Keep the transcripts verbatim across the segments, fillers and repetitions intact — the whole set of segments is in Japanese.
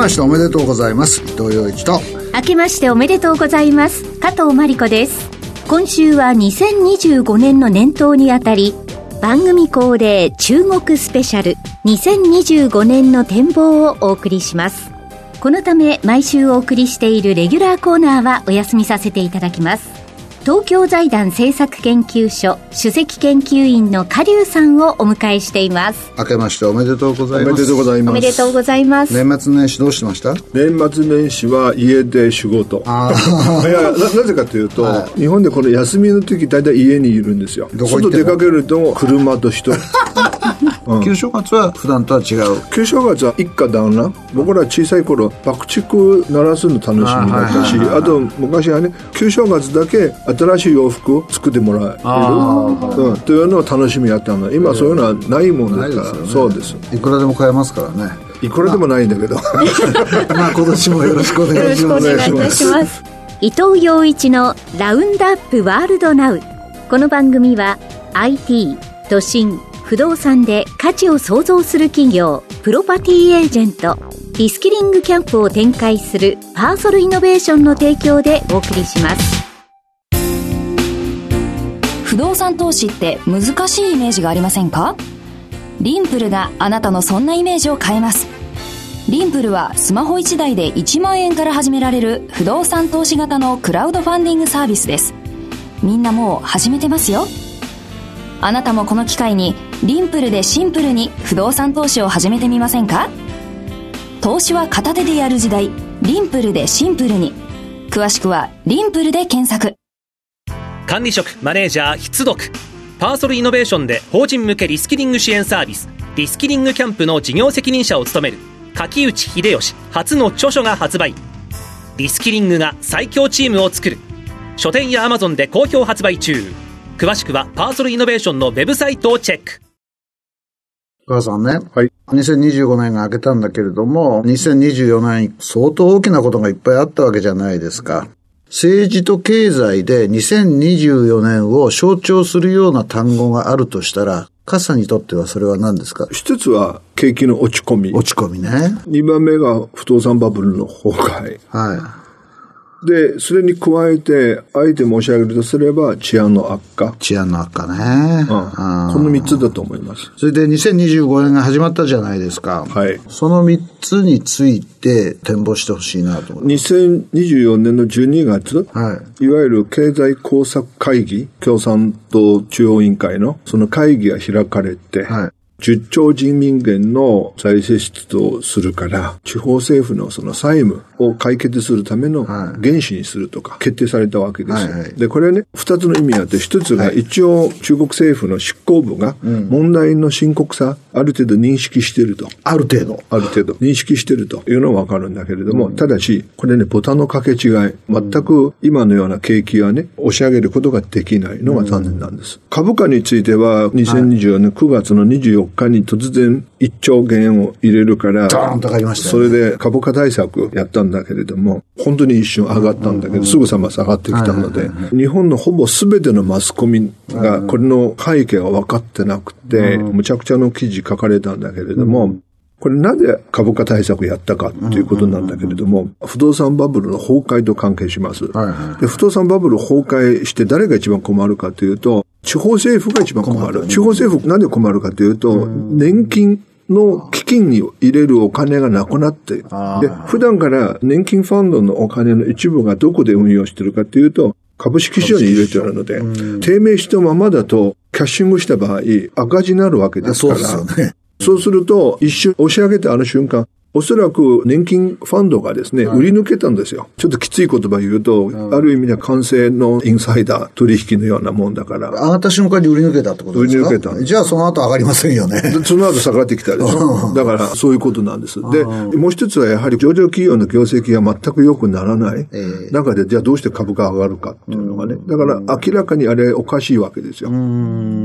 ましておめでとうございます。伊藤洋一と。 明けましておめでとうございます。加藤真理子です。今週はにせんにじゅうごねんの年頭にあたり、番組恒例中国スペシャルにせんにじゅうごねんの展望をお送りします。このため毎週お送りしているレギュラーコーナーはお休みさせていただきます。東京財団政策研究所首席研究員の加龍さんをお迎えしています。 明けましておめでとうございます。 おめでとうございます。 おめでとうございます。 年末年始どうしてました？ 年末年始は家で仕事。あいや な, なぜかというと、はい、日本でこの休みの時大体家にいるんですよ。外出かけると車と人うん、 旧正月は普段とは違う。 旧正月は一家団らん。僕ら小さい頃爆竹鳴らすの楽しみだったし、 あ,、はいはいはい、あと昔はね、旧正月だけ新しい洋服を作ってもらえる、うん、というのを楽しみやったの。今そういうのはないもんですから、ね、そうです。 いくらでも買えますからね。 いくらでもないんだけど、まあ、まあ今年もよろしくお願いします。 よろしくお願いいたします。伊藤洋一のラウンドアップワールドナウ。この番組は アイティー、都心、不動産で価値を創造する企業プロパティエージェント、リスキリングキャンプを展開するパーソルイノベーションの提供でお送りします。 不動産投資って難しいイメージがありませんか？リンプルがあなたのそんなイメージを変えます。リンプルはスマホいちだいでいちまんえんから始められる不動産投資型のクラウドファンディングサービスです。みんなもう始めてますよ。あなたもこの機会にリンプルでシンプルに不動産投資を始めてみませんか？投資は片手でやる時代、リンプルでシンプルに。詳しくはリンプルで検索。 管理職マネージャー必読、パーソルイノベーションで法人向けリスキリング支援サービスリスキリングキャンプの事業責任者を務める柿内秀吉初の著書が発売。リスキリングが最強チームを作る。書店やアマゾンで好評発売中。詳しくはパーソルイノベーションのウェブサイトをチェック。 お母さんね、 はい、 にせんにじゅうごねんが明けたんだけれども、にせんにじゅうよねん相当大きなことがいっぱいあったわけじゃないですか。政治と経済でにせんにじゅうよねんを象徴するような単語があるとしたら、カさんにとってはそれは何ですか？ 一つは景気の落ち込み。 落ち込みね。 二番目が不動産バブルの崩壊。 はい。 で、それに加えて、あえて申し上げるとすれば、治安の悪化。 治安の悪化ね。 うん、この三つだと思います。 それでにせんにじゅうごねんが始まったじゃないですか。 はい。 その三つについて展望してほしいなと思います。 にせんにじゅうよねんのじゅうにがつ、 はい。 いわゆる経済工作会議、共産党中央委員会のその会議が開かれて、はい。じゅっちょう人民元の財政出動するから、地方政府のその債務を解決するための原資にするとか決定されたわけです。はいはい、で、これね、二つの意味があって、一つが一応中国政府の執行部が問題の深刻さ、ある程度認識していると。 ある程度。 ある程度認識しているというのはわかるんだけれども、うん、ただし、これね、ボタンの掛け違い、全く今のような景気はね、押し上げることができないのが残念なんです。うん、株価については、にせんにじゅうよねんくがつのにじゅうよっかに突然いっちょうげんを入れるから、 ドーンと上がりましたね。それで株価対策やったんだけれども、本当に一瞬上がったんだけど、うん、すぐさま下がってきたので、はいはいはい、日本のほぼ全てのマスコミがこれの背景が分かってなくて、うん、むちゃくちゃの記事書かれたんだけれども、うん、これなぜ株価対策やったかっていうことなんだけれども、うんうんうん、不動産バブルの崩壊と関係します、はいはい。で、不動産バブル崩壊して誰が一番困るかというと、地方政府が一番困る。困る。地方政府なんで困るかというと、うん、年金の基金に入れるお金がなくなって、で、普段から年金ファンドのお金の一部がどこで運用しているかというと、株式市場に入れてあるので、うん、低迷したままだとキャッシングした場合赤字になるわけですから、 そうですよね。 そうすると一瞬押し上げてあの瞬間、おそらく年金ファンドがですね、はい、売り抜けたんですよ。ちょっときつい言葉言うと、はい、ある意味では完成のインサイダー取引のようなもんだから。 上がった瞬間に売り抜けたってことですか？売り抜けた。じゃあその後上がりませんよね。 その後下がってきたでしょ。だからそういうことなんです。で、もう一つはやはり上場企業の業績が全く良くならない中で、じゃあどうして株価上がるかっていうのがね。だから明らかにあれおかしいわけですよ。 うーん、なるほど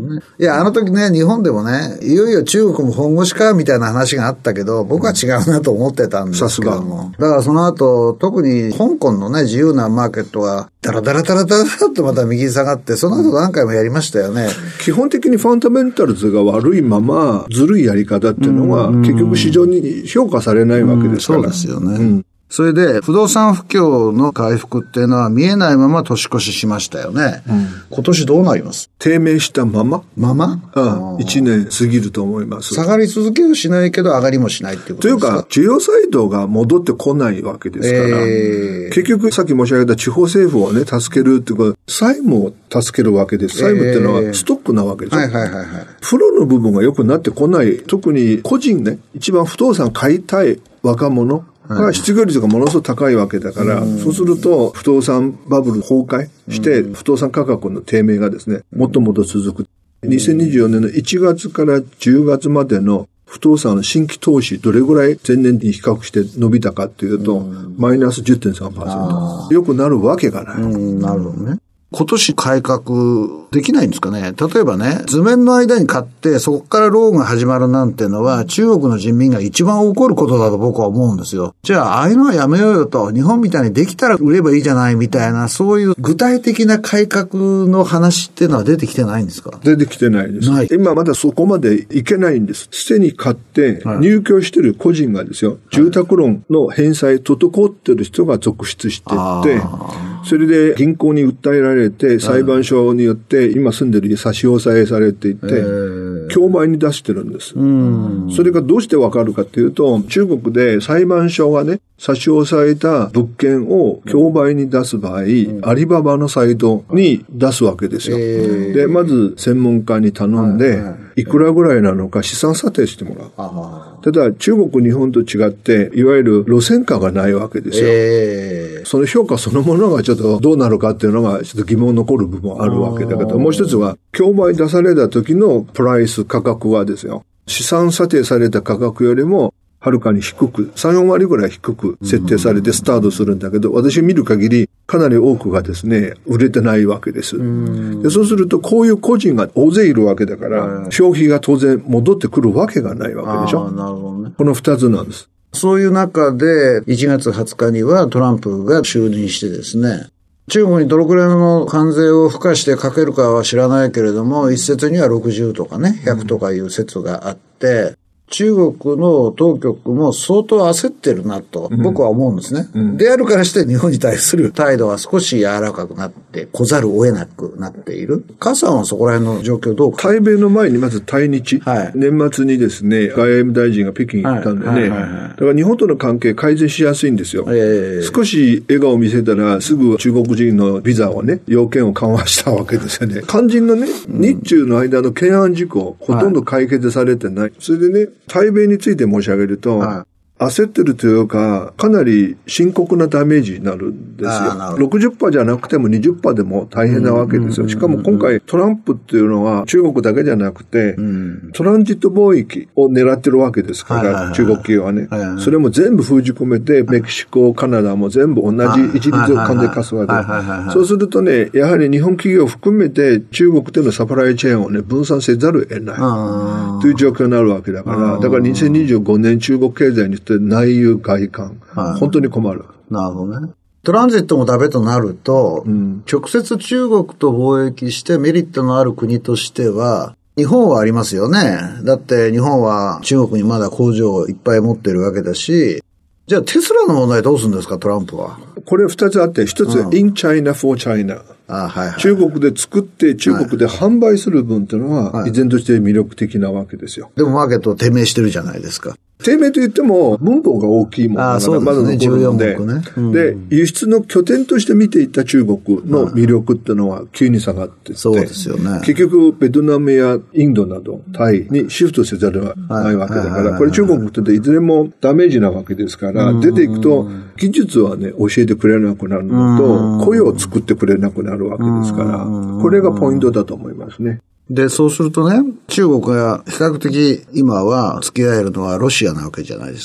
ね。いや、あの時ね、日本でもね、いよいよ中国も本腰か、みたいな話があったけど、僕は違うなと思ってたんですけども。だからその後、特に香港のね、自由なマーケットは、ダラダラダラダラっとまた右に下がって、その後何回もやりましたよね。 基本的にファンダメンタルズが悪いまま、ずるいやり方っていうのは、結局市場に評価されないわけですから。 そうですよね。うんそれで、不動産不況の回復っていうのは見えないまま年越ししましたよね。うん、今年どうなります？ 低迷したままままああいちねん過ぎると思います。 下がり続けはしないけど上がりもしないっていうことですか？ というか、需要サイドが戻ってこないわけですから、えー、結局さっき申し上げた地方政府をね、助けるっていうか、債務を助けるわけです。債務っていうのはストックなわけですよ。 はいはいはいはい。 プロの部分が良くなってこない。特に個人ね、一番不動産買いたい若者、が失業率がものすごく高いわけだから、うん、そうすると不動産バブル崩壊して、うん、不動産価格の低迷がですね、もっともっと続く。にせんにじゅうよねんのいちがつからじゅうがつまでの不動産の新規投資、どれぐらい前年に比較して伸びたかっていうと、うん、マイナス じゅってんさんパーセント。よくなるわけがない。 うん、なるほどね。今年改革できないんですかね。例えばね、図面の間に買ってそこからローンが始まるなんてのは中国の人民が一番怒ることだと僕は思うんですよ。じゃあああいうのはやめようよと、日本みたいにできたら売ればいいじゃないみたいな、そういう具体的な改革の話っていうのは出てきてないんですか？ 出てきてないです。ない。今まだそこまでいけないんです。すでに買って入居してる個人がですよ、はい、住宅ローンの返済滞ってる人が続出していって、それで銀行に訴えられて裁判所によって今住んでる家差し押さえされていて、競売に出してるんです。それがどうしてわかるかというと、中国で裁判所がね、差し押さえた物件を競売に出す場合、アリババのサイトに出すわけですよ。で、まず専門家に頼んで、いくらぐらいなのか資産査定してもらう。ただ中国、日本と違って、いわゆる路線価がないわけですよ。えー、その評価そのものがちょっとどうなるかっていうのがちょっと疑問残る部分あるわけだけど、もう一つは、競売出された時のプライス価格はですよ、資産査定された価格よりも、はるかに低く、さん、よんわりぐらい低く設定されてスタートするんだけど、私見る限りかなり多くがですね、売れてないわけです。でそうするとこういう個人が大勢いるわけだから、消費が当然戻ってくるわけがないわけでしょ。なるほどね。この二つなんです。 そういう中でいちがつはつかにはトランプが就任してですね、中国にどのくらいの関税を付加してかけるかは知らないけれども、一説にはろくじゅうとかね、ひゃくとかいう説があって、中国の当局も相当焦ってるなと僕は思うんですね、うんうん、であるからして日本に対する態度は少し柔らかくなって来ざるを得なくなっている。加さんはそこら辺の状況どうか。 対米の前にまず対日、はい、年末にですね外務大臣が北京に行ったんでね、はいはいはいはい、だから日本との関係改善しやすいんですよ、えー、少し笑顔を見せたらすぐ中国人のビザをね要件を緩和したわけですよね。肝心のね、うん、日中の間の懸案事項ほとんど解決されてない、はい、それでね対米について申し上げると、はい、焦ってるというか、かなり深刻なダメージになるんですよ。ろくじゅっパーセント じゃなくても にじゅっパーセント でも大変なわけですよ。しかも今回トランプっていうのは中国だけじゃなくて、うん、トランジット貿易を狙ってるわけですから、はいはいはい、中国企業はね、はいはいはい。それも全部封じ込めて、メキシコ、カナダも全部同じ一律を関税課すわけです。そうするとね、やはり日本企業を含めて中国でのサプライチェーンをね、分散せざるを得ないという状況になるわけだから、だからにせんにじゅうごねん中国経済にとって内憂外患、はい、本当に困る。 なるほどね。トランジットもダメとなると、うん、直接中国と貿易してメリットのある国としては、日本はありますよね。だって日本は中国にまだ工場をいっぱい持ってるわけだし、じゃあテスラの問題どうするんですか、トランプは。 これ二つあって、一つ、うん、in China for China。あ、はいはい、中国で作って中国で販売する分っていうのは、依然として魅力的なわけですよ。 でもマーケット低迷してるじゃないですか。 低迷と言っても分母が大きいものがまだ残るので、じゅうよんおくね、うん、で、輸出の拠点として見ていた中国の魅力っていうのは急に下がっていって、 そうですよね。 結局ベトナムやインドなどタイにシフトせざるを得ないわけだから、これ中国っていずれもダメージなわけですから、出ていくと技術はね、教えてくれなくなるのと、雇用を作ってくれなくなるわけですから、これがポイントだと思いますね。 で、そうするとね、中国が比較的今は付き合えるのはロシアなわけじゃないですか。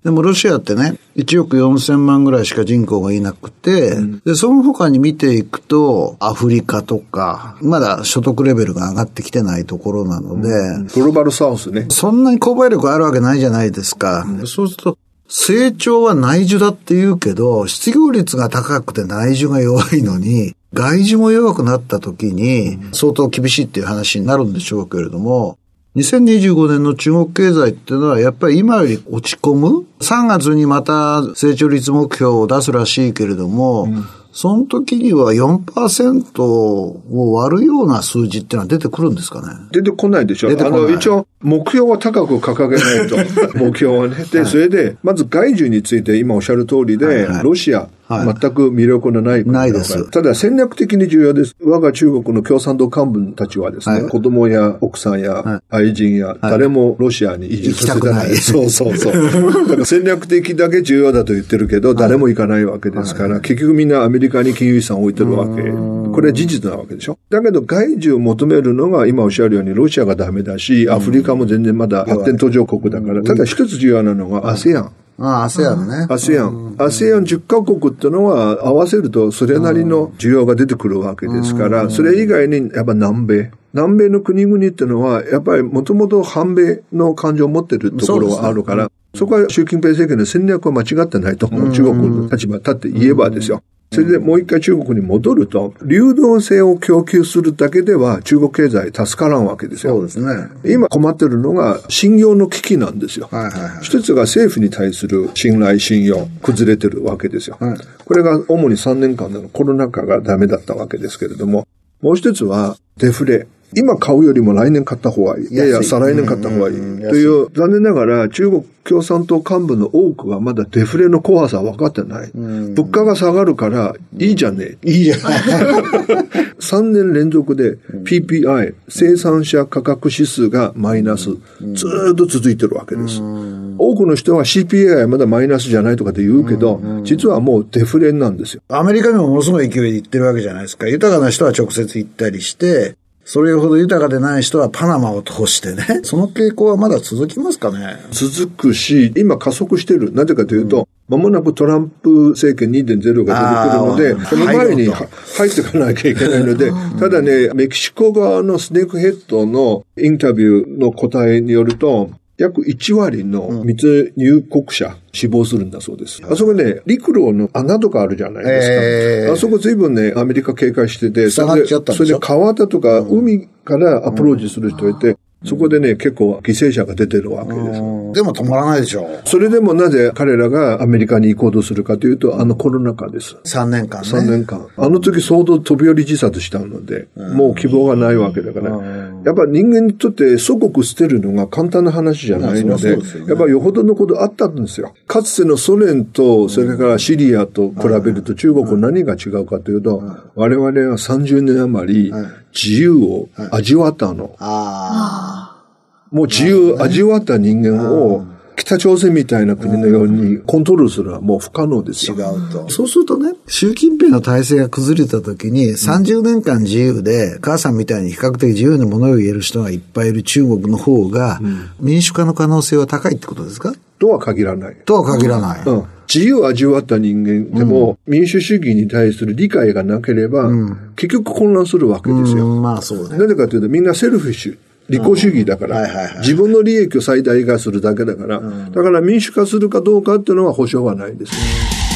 でもロシアってね、いちおくよんせんまんぐらいしか人口がいなくて、うん、で、その他に見ていくと、アフリカとか、まだ所得レベルが上がってきてないところなので、うん、 グローバルサウスね。 そんなに購買力あるわけないじゃないですか。うん、そうすると、成長は内需だって言うけど、失業率が高くて内需が弱いのに、外需も弱くなった時に、相当厳しいっていう話になるんでしょうけれども、にせんにじゅうごねんの中国経済っていうのはやっぱり今より落ち込む。さんがつにまた成長率目標を出すらしいけれども、うん、その時には よんパーセント を割るような数字っていうのは出てくるんですかね。 出てこないでしょ。あの、一応、目標は高く掲げないと。目標はね。で、はい、それで、まず外需について今おっしゃる通りで、はいはい、ロシア、はい、全く魅力のない国だから。ないです。ただ戦略的に重要です。我が中国の共産党幹部たちはですね、はい、子供や奥さんや愛人や、はい、誰もロシアに移住させてない。そうそうそう。だから戦略的だけ重要だと言ってるけど、誰も行かないわけですから、はい、結局みんなアメリカに金融資産を置いてるわけ。これは事実なわけでしょ。だけど外需を求めるのが今おっしゃるようにロシアがダメだし、アフリカも全然まだ発展途上国だから、ただ一つ重要なのが アセアン。 ああ、アセアン ね。 アセアン。アセアンじゅっかこくってのは合わせるとそれなりの需要が出てくるわけですから、それ以外にやっぱ南米。南米の国々ってのはやっぱりもともと反米の感情を持ってるところがあるから、そこは習近平政権の戦略は間違ってないと思う。中国の立場に立って言えばですよ。それでもう一回中国に戻ると、流動性を供給するだけでは中国経済助からんわけですよ。 そうですね。 今困ってるのが信用の危機なんですよ。はいはいはい、一つが政府に対する信頼信用、崩れてるわけですよ。はい、これが主にさんねんかんのコロナ禍がダメだったわけですけれども、もう一つはデフレ。今買うよりも来年買った方がいい。いやいや、再来年買った方がいい。という、残念ながら中国共産党幹部の多くはまだデフレの怖さは分かってない。物価が下がるからいいじゃねえ。 いいじゃない。 さんねん連続で ピーピーアイ、生産者価格指数がマイナス。ずーっと続いてるわけです。多くの人は シーピーアイ はまだマイナスじゃないとかって言うけど、実はもうデフレなんですよ。 アメリカにもものすごい勢いで行ってるわけじゃないですか。豊かな人は直接行ったりして、それほど豊かでない人はパナマを通してね。その傾向はまだ続きますかね。 続くし、今加速してる。なぜかというと、間もなくトランプ政権 にてんゼロ が出てくるので、その前に入っていかなきゃいけないので、ただね、メキシコ側のスネークヘッドのインタビューの答えによると、約いちわりの密入国者死亡するんだそうです。うん、あそこね、陸路の穴とかあるじゃないですか。えー、あそこ随分ね、アメリカ警戒してて、それで、それで川だとか海からアプローチする人いて、うんそこでね、結構犠牲者が出てるわけです。 でも止まらないでしょ。 それでもなぜ彼らがアメリカに行こうとするかというと、あのコロナ禍です。 さんねんかんね。 さんねんかん。あの時相当飛び降り自殺したので、もう希望がないわけだから。やっぱ人間にとって祖国捨てるのが簡単な話じゃないので、ね、やっぱよほどのことあったんですよ。かつてのソ連と、それからシリアと比べると中国何が違うかというと、我々はさんじゅうねん余り自由を味わったの。ああ。もう自由味わった人間を北朝鮮みたいな国のようにコントロールするのはもう不可能ですよ。 違うと。そうするとね、習近平の体制が崩れた時にさんじゅうねんかん自由で、母さんみたいに比較的自由なものを言える人がいっぱいいる中国の方が、民主化の可能性は高いってことですか？ とは限らない。 とは限らない。 うん、自由を味わった人間でも、うん、民主主義に対する理解がなければ、うん、結局混乱するわけですよ。 うん、まあそうね。 なぜかというとみんなセルフィッシュ。利己主義だから、はいはいはい、自分の利益を最大化するだけだから、うん、だから民主化するかどうかっていうのは保証はないですね。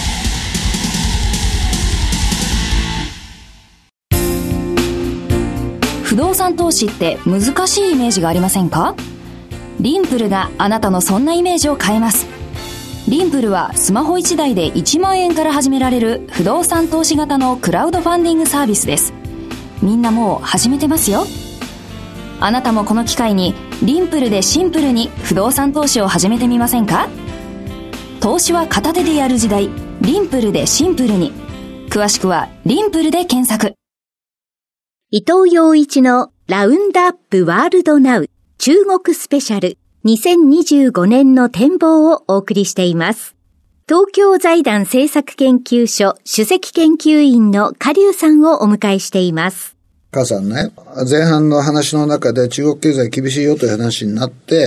不動産投資って難しいイメージがありませんか？リンプルがあなたのそんなイメージを変えます。リンプルはスマホいちだいでいちまんえんから始められる不動産投資型のクラウドファンディングサービスです。みんなもう始めてますよ。あなたもこの機会にリンプルでシンプルに不動産投資を始めてみませんか？投資は片手でやる時代、リンプルでシンプルに。詳しくはリンプルで検索。 伊藤洋一のラウンドアップワールドナウ中国スペシャルにせんにじゅうごねんの展望をお送りしています。東京財団政策研究所首席研究員の加龍さんをお迎えしています。 母さんね、前半の話の中で中国経済厳しいよという話になって、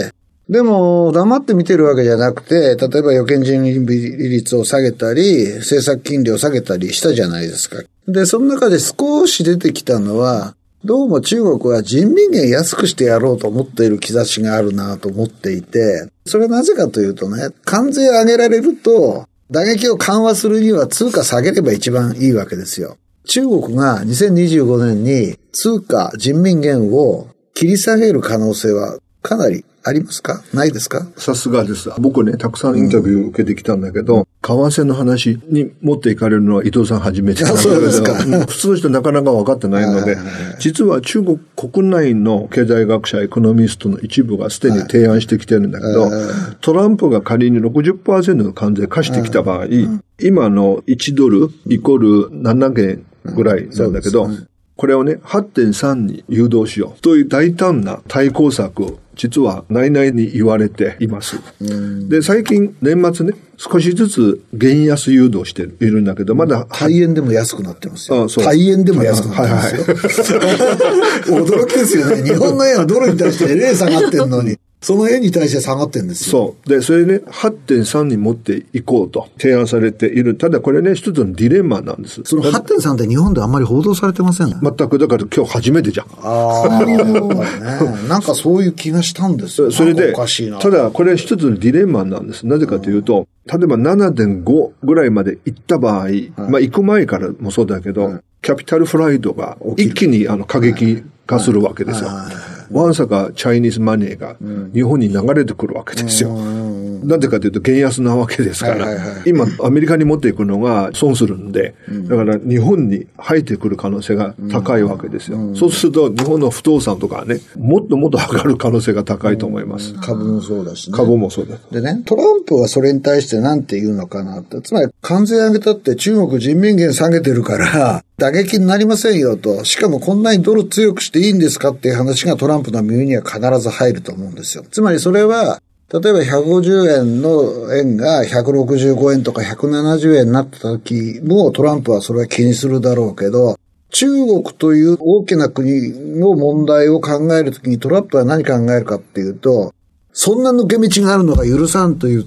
でも、黙って見てるわけじゃなくて、例えば預金準備率を下げたり、政策金利を下げたりしたじゃないですか。で、その中で少し出てきたのは、どうも中国は人民元安くしてやろうと思っている兆しがあるなと思っていて、それはなぜかというとね、関税上げられると、打撃を緩和するには通貨下げれば一番いいわけですよ。中国がにせんにじゅうごねんに通貨人民元を切り下げる可能性はかなりありますか？ないですか？ さすがです。僕ね、たくさんインタビュー受けてきたんだけど、うん、為替の話に持っていかれるのは伊藤さん初めてなんだけど、そうですか。普通の人なかなか分かってないので、実は中国国内の経済学者、エコノミストの一部がすでに提案してきてるんだけど、トランプが仮に ろくじゅっパーセント の関税貸してきた場合、今のいちドルイコールななげんぐらいなんだけど、これをね、はってんさん に誘導しようという大胆な対抗策を実は内々に言われています。で、最近年末ね、少しずつ元安誘導しているんだけど、まだ対円でも安くなってますよ。ああ、そう。対円でも安くなってますよ。はいはい、驚きですよね。日本の円はドルに対してレー下がってるのに。その円に対して下がってるんですよ。 そう。で、それね、はってんさん に持っていこうと提案されている。ただこれね、一つのディレンマなんです。 その はってんさん って日本であんまり報道されてませんね。 全く、だから今日初めてじゃん。 ああ、ね。なんかそういう気がしたんですよ。 それで、 おかしいな。 ただこれ一つのディレンマなんです。なぜかというと、例えば ななてんご ぐらいまで行った場合、はい、まあ行く前からもそうだけど、はい、キャピタルフライトが一気にあの過激化するわけですよ。はいはいはい、わんさかチャイニーズマネーが日本に流れてくるわけですよ。なぜかというと、元安なわけですから、はいはいはい、今、アメリカに持っていくのが損するんで、うん、だから日本に入ってくる可能性が高いわけですよ。うん、そうすると、日本の不動産とかね、もっともっと上がる可能性が高いと思います。うん、 株もそうだしね。 株もそうだ。 でね、トランプはそれに対して何て言うのかなって、つまり、関税上げたって中国人民元下げてるから、打撃になりませんよと、しかもこんなにドル強くしていいんですかっていう話がトランプの耳には必ず入ると思うんですよ。つまりそれは、例えばひゃくごじゅうえんの円がひゃくろくじゅうごえんとかひゃくななじゅうえんになった時もトランプはそれは気にするだろうけど、中国という大きな国の問題を考えるときにトランプは何考えるかっていうと、そんな抜け道があるのが許さんと言って、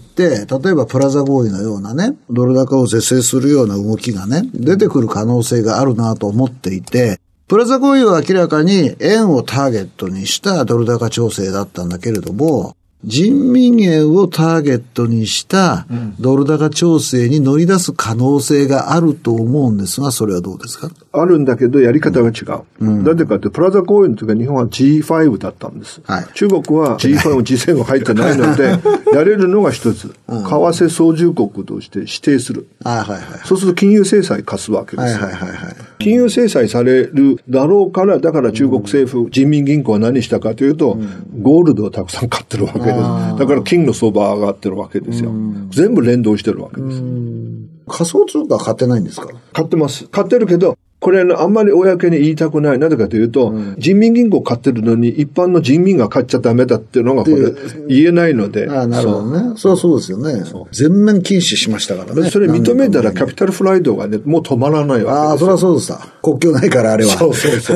例えばプラザ合意のようなね、ドル高を是正するような動きがね、出てくる可能性があるなと思っていて、プラザ合意は明らかに円をターゲットにしたドル高調整だったんだけれども、人民元をターゲットにしたドル高調整に乗り出す可能性があると思うんですが、それはどうですか？ あるんだけど、やり方が違う。うん、なぜかって、プラザ合意の時は日本は ジーファイブ だったんです。はい、中国は ジーファイブ、ジーセブン 入ってないので、やれるのが一つ、うん、為替操縦国として指定する。はいはいはい、そうすると金融制裁課すわけです。はいはいはいはい、金融制裁されるだろうから、だから中国政府、うん、人民銀行は何したかというと、うん、ゴールドをたくさん買ってるわけです。だから金の相場上がってるわけですよ。全部連動してるわけです。 仮想通貨は買ってないんですか？ 買ってます。買ってるけど、これあんまり公に言いたくない。なぜかというと、うん、人民銀行買ってるのに一般の人民が買っちゃダメだっていうのがこれ言えないので。 ああ、なるほどね。そうそうですよね。全面禁止しましたからね。 それ認めたらキャピタルフライトがね、もう止まらないわけですよ。 ああ、それはそうでした。国境ないからあれは。 そうそうそう。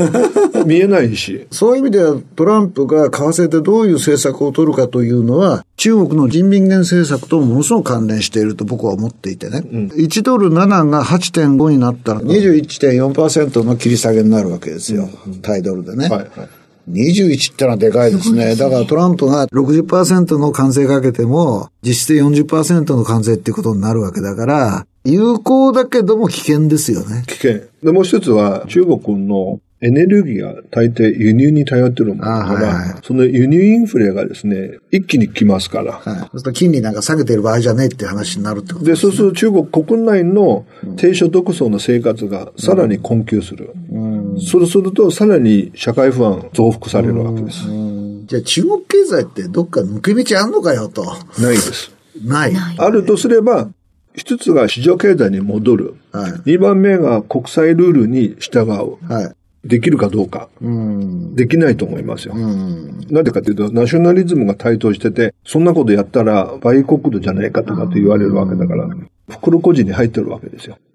見えないし。 そういう意味ではトランプが為替でどういう政策を取るかというのは、中国の人民元政策とものすごく関連していると僕は思っていてね。うん、いちドルななが はちてんご になったら にじゅういってんよんパーセント の切り下げになるわけですよ。うん、対ドルでね。はいはい、にじゅういちってのはでかいですね。だからトランプが ろくじゅっパーセント の関税かけても、実質で よんじゅっパーセント の関税っていうことになるわけだから、有効だけども危険ですよね。 危険。で、もう一つは中国のエネルギーが大抵輸入に頼ってるものだから、はいはい、その輸入インフレがですね、一気に来ますから。はい、 そうすると金利なんか下げてる場合じゃねえって話になるってことですね。で、そうすると中国国内の低所得層の生活がさらに困窮する。うんうん、そうするとさらに社会不安増幅されるわけです。 うんうん、じゃあ中国経済ってどっか抜け道あんのかよと。 ないです。 ない。 あるとすれば、一つが市場経済に戻る。はい、二番目が国際ルールに従う。はい、できるかどうか。うん、できないと思いますよ。うん、なんでかというと、ナショナリズムが台頭してて、そんなことやったら売国度じゃないかとかって言われるわけだから、袋小路に入ってるわけですよ。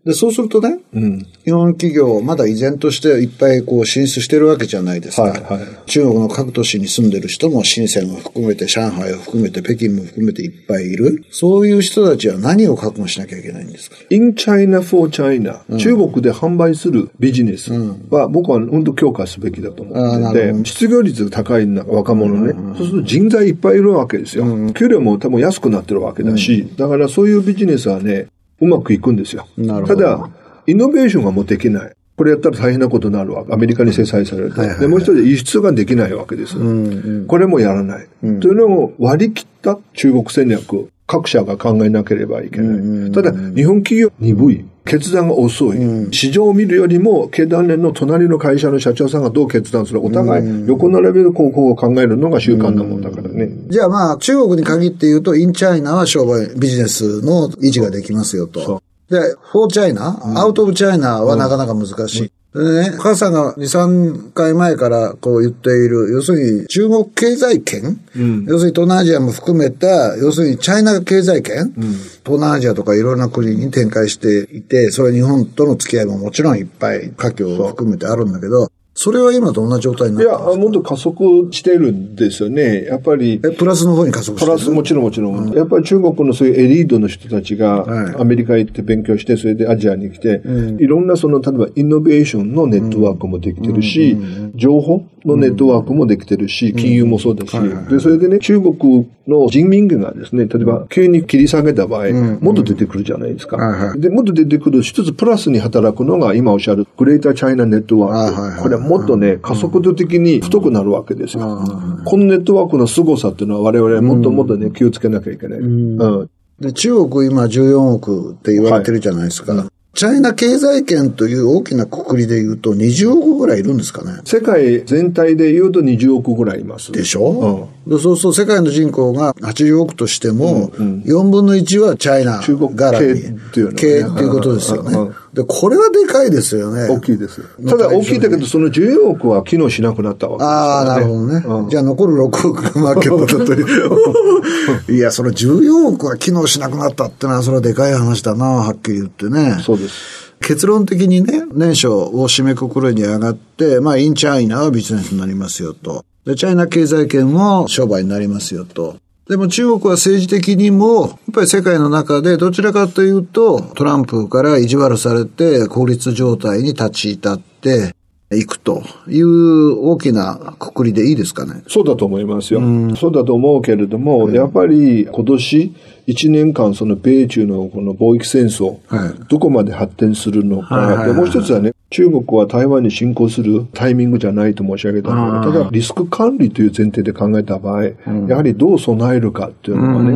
で、そうするとね、うん、日本企業、まだ依然としていっぱいこう進出してるわけじゃないですか。はいはい、中国の各都市に住んでる人も深センを含めて、上海を含めて、北京も含めていっぱいいる。そういう人たちは何を覚悟しなきゃいけないんですか？ In China for China、うん、中国で販売するビジネスは僕は本当強化すべきだと思ってて、失業率が高い若者ね、うんうん、そうすると人材いっぱいいるわけですよ。うん、給料も多分安くなってるわけだし、うん、だからそういうビジネスはね、うまくいくんですよ。ただ、イノベーションがもうできない。これやったら大変なことになるわけ。アメリカに制裁されると。はいはいはい、で、もう一つ輸出ができないわけです。うんうん、これもやらない、うん。というのを割り切った中国戦略、各社が考えなければいけない。うんうん、ただ、日本企業鈍い。決断が遅い、うん。市場を見るよりも、経団連の隣の会社の社長さんがどう決断する。お互い横並べる方法を考えるのが習慣なもんだからね。 じゃあまあ、中国に限って言うと、インチャイナは商売、ビジネスの維持ができますよと。で、フォーチャイナ、アウトオブチャイナはなかなか難しい。うん、でね、母さんがに、さんかいまえからこう言っている、要するに中国経済圏、うん、要するに東南アジアも含めた、要するにチャイナ経済圏、うん、東南アジアとかいろんな国に展開していて、それ日本との付き合いももちろんいっぱい、華僑を含めてあるんだけど、それは今どんな状態になってますか？ いや、もっと加速してるんですよね。やっぱり。 え、プラスの方に加速してる？ プラス、もちろんもちろん、うん。やっぱり中国のそういうエリートの人たちが、アメリカ行って勉強して、それでアジアに来て、うん、いろんなその、例えばイノベーションのネットワークもできてるし、うん、情報のネットワークもできてるし、うん、金融もそうだし、うん、で、それでね、中国の人民元がですね、例えば急に切り下げた場合、うん、もっと出てくるじゃないですか。うん、で、もっと出てくる一つプラスに働くのが、今おっしゃるグレーターチャイナネットワーク。これはもっとね、加速度的に太くなるわけですよ。うん、このネットワークの凄さっていうのは我々もっともっとね、気をつけなきゃいけない。うんうん、で中国今じゅうよんおくって言われてるじゃないですか。はい、チャイナ経済圏という大きな括りで言うとにじゅうおくぐらいいるんですかね。 世界全体で言うとにじゅうおくぐらいいます。 でしょ、うん、でそうすると世界の人口がはちじゅうおくとしても、うんうん、よんぶんのいちはチャイナ絡み。中国系っていうの、ね、系っていうことですよね。うんうん、で、これはでかいですよね。 大きいです。ただ大きいだけど、そのじゅうよんおくは機能しなくなったわけですからね。 ああ、なるほどね。うん、じゃあ残るろくおくがマーケットだという。いや、そのじゅうよんおくは機能しなくなったってのは、それはでかい話だな、はっきり言ってね。 そうです。 結論的にね、年初を締めくくるに上がって、まあ、インチャイナはビジネスになりますよと。で、チャイナ経済圏も商売になりますよと。でも中国は政治的にも、やっぱり世界の中でどちらかというと、トランプから意地悪されて、孤立状態に立ち至っていくという大きな括りでいいですかね。 そうだと思いますよ。うん、そうだと思うけれども、うん、やっぱり今年いちねんかんその米中のこの貿易戦争、はい、どこまで発展するのか、はいはいはい、でもう一つはね、中国は台湾に侵攻するタイミングじゃないと申し上げたので、ただリスク管理という前提で考えた場合、うん、やはりどう備えるかっていうのはね、うん、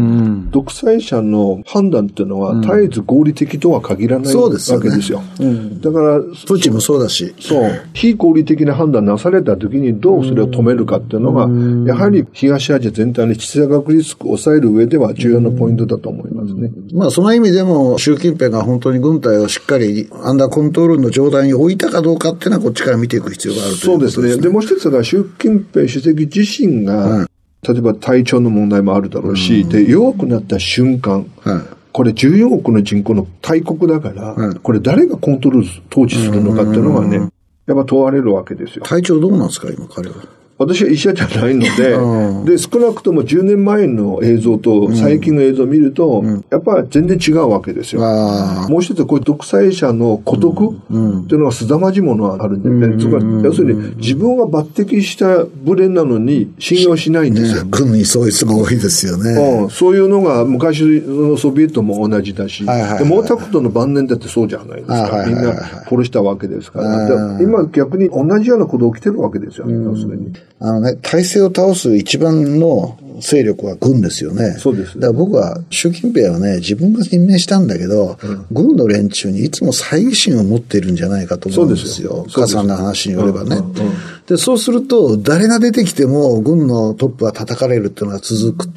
独裁者の判断っていうのは絶えず合理的とは限らない、うん、わけですよ。うん、だから、 プーチンもそうだし。 そう。非合理的な判断なされた時にどうそれを止めるかっていうのが、うん、やはり東アジア全体の地政学リスクを抑える上では重要なポイントだと思いますね。 うん、まあその意味でも習近平が本当に軍隊をしっかりアンダーコントロールの状態に置いたかどうかっていうのはこっちから見ていく必要があるということですね。 そうですね。で、もう一つが習近平主席自身が、うん、例えば体調の問題もあるだろうし、うん、で、弱くなった瞬間、うん、これじゅうよんおくの人口の大国だから、うん、これ誰がコントロール、統治するのかっていうのがね、やっぱ問われるわけですよ。 体調どうなんですか、今彼は。 私は医者じゃないので、うん、で、少なくともじゅうねんまえの映像と最近の映像を見ると、うん、やっぱり全然違うわけですよ。もう一つはこういう独裁者の孤独っていうのが凄まじいものがあるんで、ね、うん、つまり要するに自分が抜擢した部連なのに信用しないんですよ。ね、 軍にそういう人が多いですよね。 うん、そういうのが昔のソビエトも同じだし、はいはいはい、で毛沢東の晩年だってそうじゃないですか。はいはいはいはい、みんな殺したわけですから。今逆に同じようなこと起きてるわけですよね、要するに。 あのね、体制を倒す一番の勢力は軍ですよね。 そうです。 だから僕は習近平はね、自分が任命したんだけど、うん、軍の連中にいつも猜疑心を持っているんじゃないかと思うんですよ。母さんの話によればね、うんうんうん。で、そうすると誰が出てきても軍のトップは叩かれるっていうのが続くと、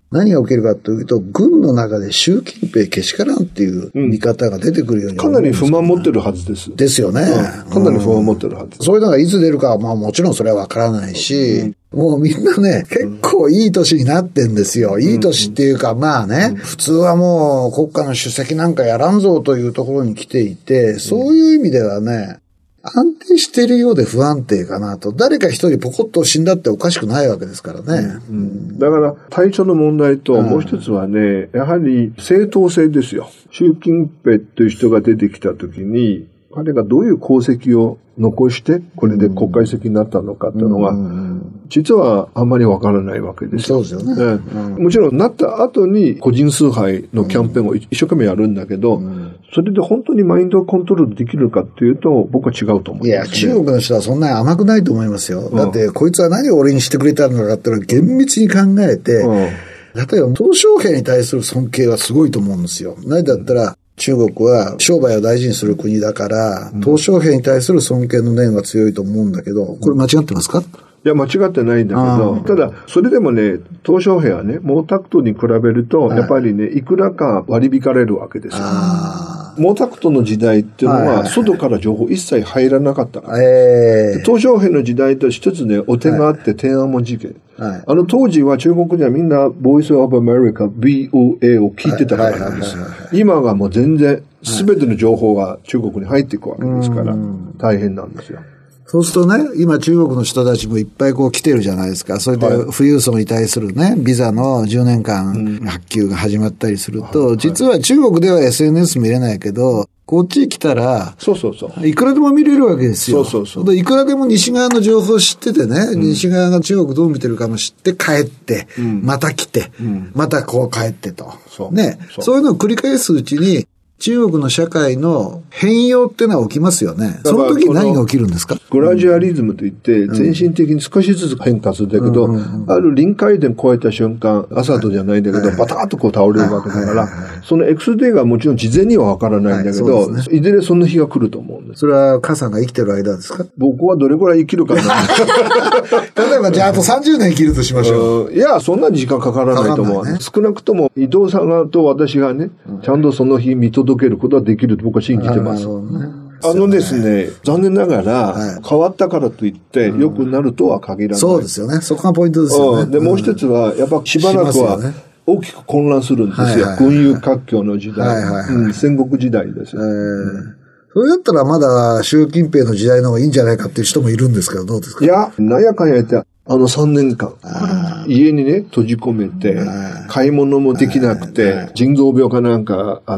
何が起きるかというと、軍の中で習近平けしからんっていう見方が出てくるように、 うん、かなり不満持ってるはずです。 ですよね。 うん、かなり不満持ってるはず、 うん。そういうのがいつ出るかは、まあもちろんそれはわからないし、うん、もうみんなね、結構いい年になってんですよ。いい年っていうか、まあね、うん、普通はもう国家の主席なんかやらんぞというところに来ていて、そういう意味ではね、安定しているようで不安定かなと。誰か一人ポコッと死んだっておかしくないわけですからね。 うんうん、だから最初の問題ともう一つはね、やはり正当性ですよ。習近平という人が出てきたときに、彼がどういう功績を残してこれで国家主席になったのかっていうのが、実はあんまりわからないわけですよ。 そうですよね。 うん、もちろんなった後に個人崇拝のキャンペーンを一生懸命やるんだけど、うん、それで本当にマインドコントロールできるかっていうと僕は違うと思います、ね。いや、 中国の人はそんなに甘くないと思いますよ。だってこいつは何を俺にしてくれたのかっていうのを厳密に考えて、うん、例えば鄧小平に対する尊敬はすごいと思うんですよ。何だったら、中国は商売を大事にする国だから、鄧小平に対する尊敬の念は強いと思うんだけど、これ間違ってますか？ いや、間違ってないんだけど、ただ、それでもね、鄧小平はね、毛沢東に比べると、やっぱりね、いくらか割り引かれるわけですよ。毛沢東の時代っていうのは、外から情報一切入らなかったから。鄧小平の時代と一つね、お手があって天安門事件。はい、あの当時は中国ではみんなボイスオブアメリカ ビーオーエー を聞いてたからなんです。今はもう全然全ての情報が中国に入っていくわけですから、大変なんですよ。 そうするとね、今中国の人たちもいっぱいこう来てるじゃないですか。それで富裕層に対するね、ビザのじゅうねんかん発給が始まったりすると、実は中国では エスエヌエス 見れないけど、こっちに来たら、 そうそうそう。 いくらでも見れるわけですよ。 そうそうそう。 いくらでも西側の情報を知っててね、うん、西側が中国どう見てるかも知って帰って、うん、また来て、うん、またこう帰ってと。そう。ね。そう。そういうのを繰り返すうちに、中国の社会の変容ってのは起きますよね。その時何が起きるんですか？ グラジュアリズムといって、全身的に少しずつ変化するんだけど、うんうんうん、ある臨界点超えた瞬間、アサドじゃないんだけど、バターッとこう倒れるわけだから、その エックスデー がもちろん事前にはわからないんだけど、はいね、いずれその日が来ると思うんです。 それは、母さんが生きてる間ですか？ 僕はどれくらい生きるかな。 例えば、じゃああとさんじゅうねん生きるとしましょう。 いや、そんなに時間かからないと思う。ね、少なくとも、伊藤さんがと私がね、ちゃんとその日見届けることはできると僕は信じてます。あのですね、残念ながら、変わったからといって良くなるとは限らない。 そうですよね。そこがポイントですよね。 で、もう一つは、やっぱしばらくは大きく混乱するんですよ。群雄割拠の時代。戦国時代ですよ。 それだったらまだ習近平の時代の方がいいんじゃないかっていう人もいるんですけど、どうですか？ いや、なんやかんや言って、あのさんねんかん、家にね、閉じ込めて、買い物もできなくて、腎臓病かなんかあって、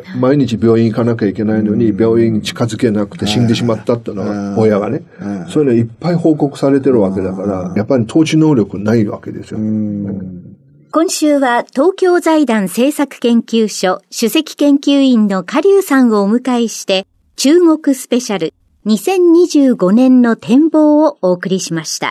毎日病院行かなきゃいけないのに、病院に近づけなくて死んでしまったっていうのは、親がね。そういうのいっぱい報告されてるわけだから、やっぱり統治能力ないわけですよ。 今週は東京財団政策研究所首席研究員の加龍さんをお迎えして、中国スペシャルにせんにじゅうごねんの展望をお送りしました。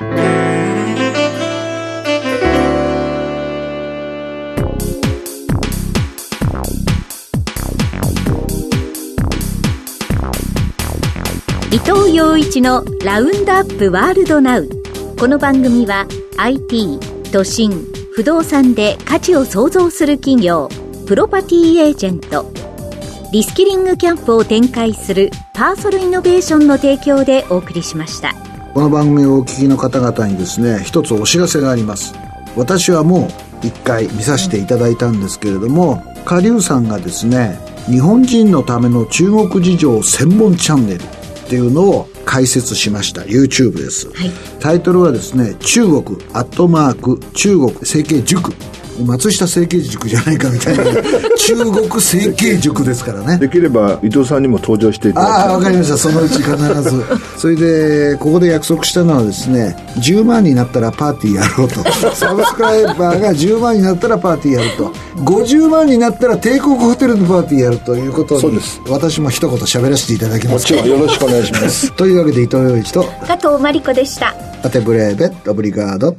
伊藤洋一のラウンドアップワールドナウ。この番組は アイティー、都心、不動産で価値を創造する企業、プロパティエージェント、リスキリングキャンプを展開するパーソルイノベーションの提供でお送りしました。 この番組をお聞きの方々にですね、一つお知らせがあります。私はもう一回見させていただいたんですけれども、加龍さんがですね、日本人のための中国事情専門チャンネルっていうのを開設しました。 YouTube です、はい、タイトルはですね、中国アットマーク中国整形塾、松下整形塾じゃないかみたいな中国整形塾ですからね。 できれば伊藤さんにも登場していただきたい。 ああ、わかりました。そのうち必ずそれでここで約束したのはですね、じゅうまんになったらパーティーやろうとサブスクライバーがじゅうまんになったらパーティーやると、ごじゅうまんになったら帝国ホテルのパーティーやるということに、そうです。私も一言喋らせていただきます。 もちろんよろしくお願いしますというわけで伊藤洋一と加藤真理子でした。 アテブレーベオブリガード。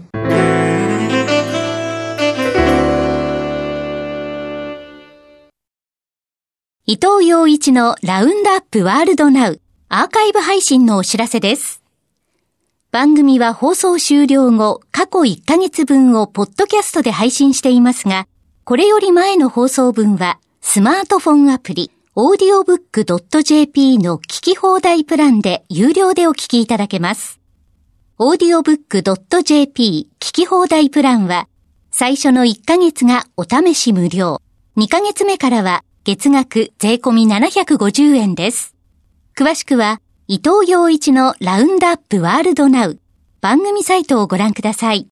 伊藤洋一のラウンドアップワールドナウアーカイブ配信のお知らせです。 番組は放送終了後、過去いっかげつぶんをポッドキャストで配信していますが、これより前の放送分は、スマートフォンアプリ、オーディオブックドットジェーピー の聞き放題プランで有料でお聞きいただけます。オーディオブックドットジェーピー 聞き放題プランは、最初のいっかげつがお試し無料、にかげつめからは月額税込みななひゃくごじゅうえんです。詳しくは、伊藤洋一のラウンドアップワールドナウ番組サイトをご覧ください。